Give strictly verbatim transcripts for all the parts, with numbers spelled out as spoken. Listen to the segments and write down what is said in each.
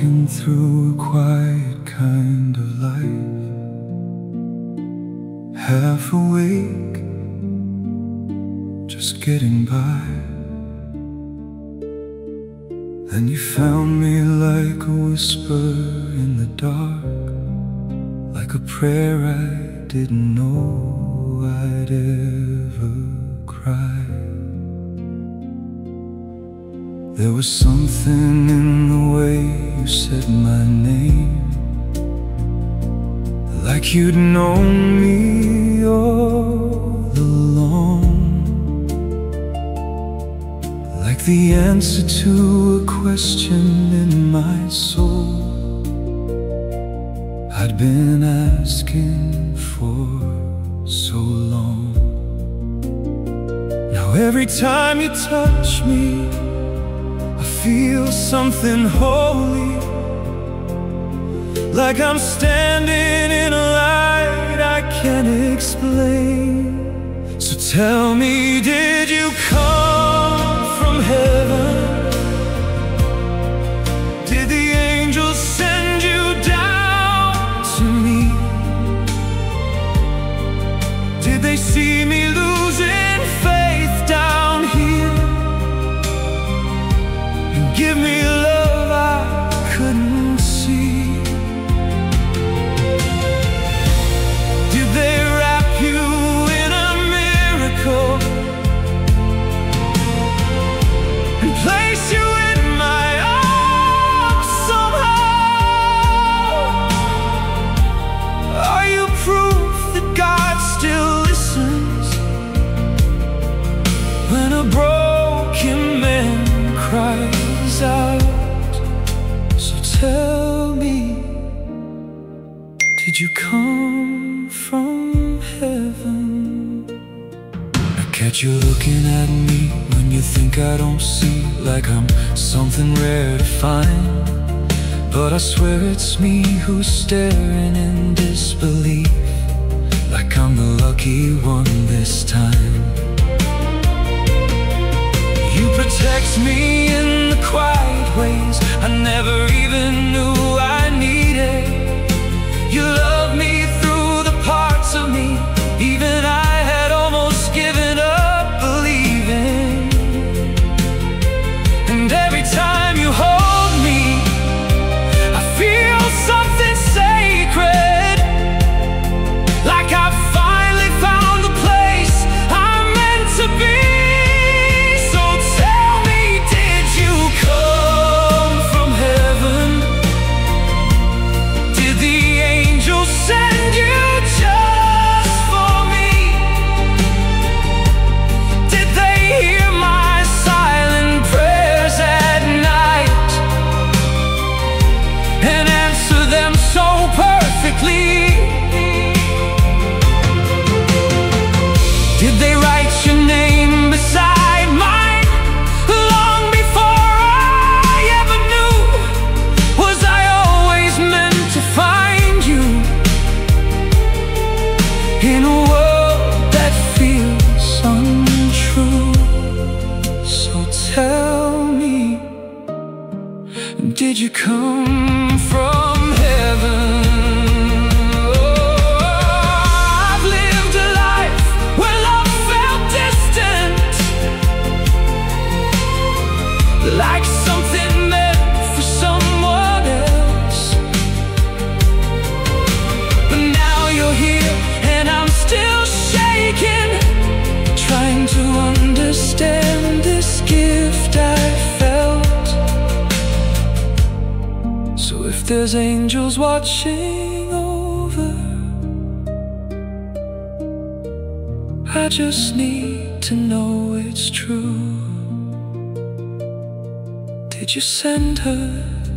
walking through a quiet kind of life, half awake, just getting by. Then you found me like a whisper in the dark, like a prayer I didn't know I'd ever cry. There was something in the way you said my name, like you'd known me all along, like the answer to a question in my soul I'd been asking for so long. Now every time you touch me, I feel something holy, like I'm standing in a light I can't explain. So tell me, did you come from heaven? Did the angels send you down to me? Did they see me losing faith down here, and give me love I couldn't see? Did they wrap you in a miracle and place you in my arms somehow? Are you proof that God still listens when a broken man cries out? So tell me, did you come from heaven? I catch you looking at me when you think I don't see, like I'm something rare to find. But I swear it's me who's staring in disbelief, like I'm the lucky one this time. You protect me in the quiet ways I never even knew I needed. You love me through the parts of me even I had almost given up believing. And every time you hold me, I feel something sacred, like I finally found the place I'm meant to be. So tell me, did you come from heaven? Did the angels send you just for me? Did they hear my silent prayers at night and answer them so perfectly? Did they write your name beside mine long before I ever knew? Was I always meant to find you in a world that feels untrue? So tell me, did you come from heaven? Oh, I've lived a life where love felt distant, like something meant for someone else. But now you're here and I'm still shaking, trying to understand this gift I felt. So if there's angels watching over, I just need to know it's true. Did you send her?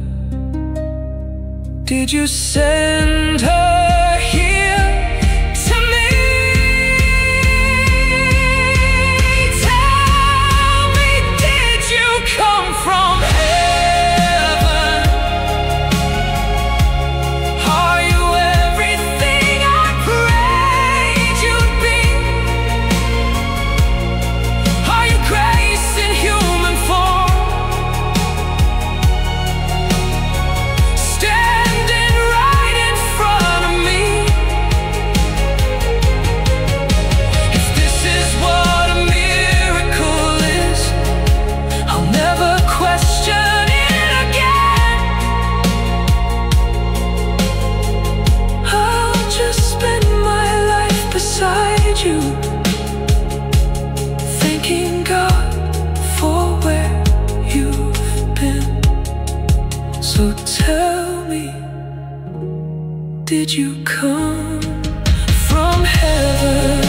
Did you send her here to me? Tell me, did you come from heaven? Are you everything I prayed you'd be? Are you grace in human form? me, did you come from heaven?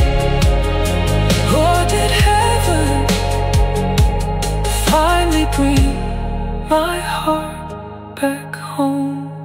Or did heaven finally bring my heart back home?